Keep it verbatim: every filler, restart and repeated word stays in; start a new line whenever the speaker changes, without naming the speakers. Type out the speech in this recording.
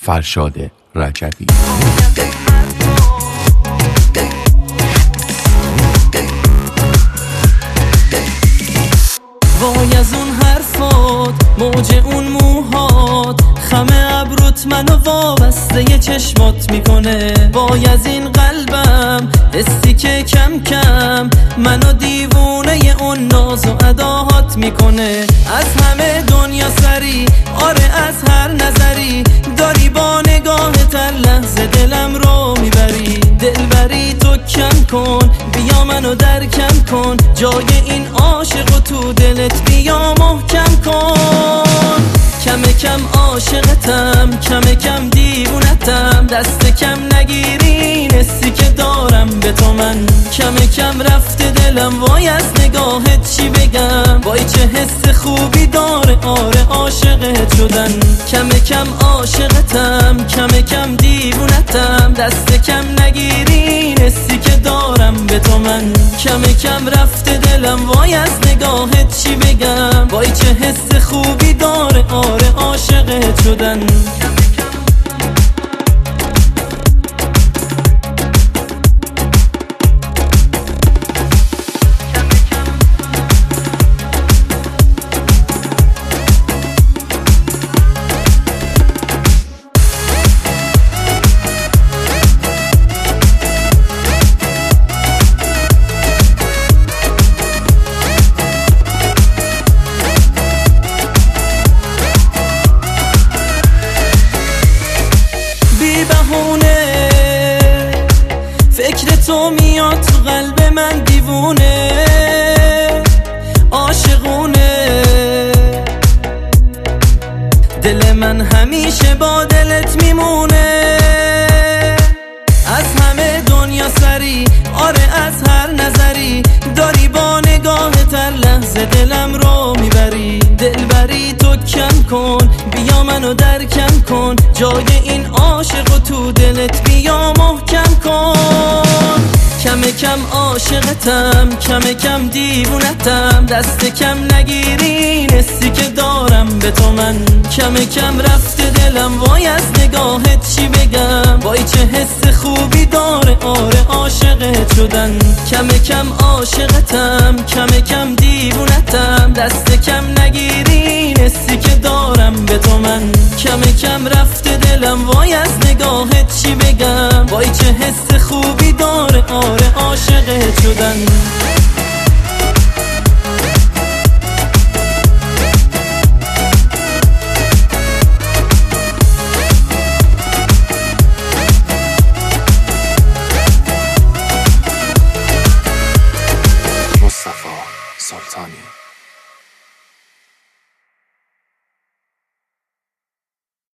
فرشاد رجبی.
وای از اون حرفات، موج اون موهات، خم ابروت منو وابسته ی چشمات میکنه. وای از این قلبم، حسی که کم کم منو دیوونه ی اون ناز و اداهات میکنه. از همه دنیا سری، آره از هر نظری، داری با نگاهت هر لحظه دلم رو میبری. دلبری تو کم کن، بیا منو درکم کن، جای این عاشق و تو دلت بیا محکم کن. کم کم عاشقتم، کم کم دیوونتم، دست کم نگیری نسی که دارم به تو من. کم کم رفته دلم، وای از نگاهت چی بگم، وای چه حس خوبی داره، آره عاشقت شدن. کم کم عاشقتم، کم کم دیوونتم، دست کم نگیری نسی که دارم به تو من. کم کم رفته دلم، وای از نگاهت چی بگم، وای چه حس خوبی داره، آره عاشقت شدن. فکر تو میاد تو قلب من دیوونه، عاشقونه. دل من همیشه با دلت میمونه. از همه دنیا سری، آره از هر نظری، داری با نگاهت هر لحظه دلم رو میبری. دلبری تو کم کن، بیا منو درکم کن، جای این عاشق و تو دلت بیا محکم کن. کم کم عاشقتم، کم کم دیوونتم، دست کم نگیری نسی که دارم به تو من. کم کم رفته دلم، وای از نگاهت چی بگم، وای چه حس خوبی داره، آره عاشقت شدن. کم کم عاشقتم، کم کم دیوونتم، دست کم نگیری نسی که دارم به تو من. کم کم رفته دلم، وای از نگاهت چی بگم، وای چه حس خوبی داره، آره عاشقت شدن.
مصطفی سلطانی.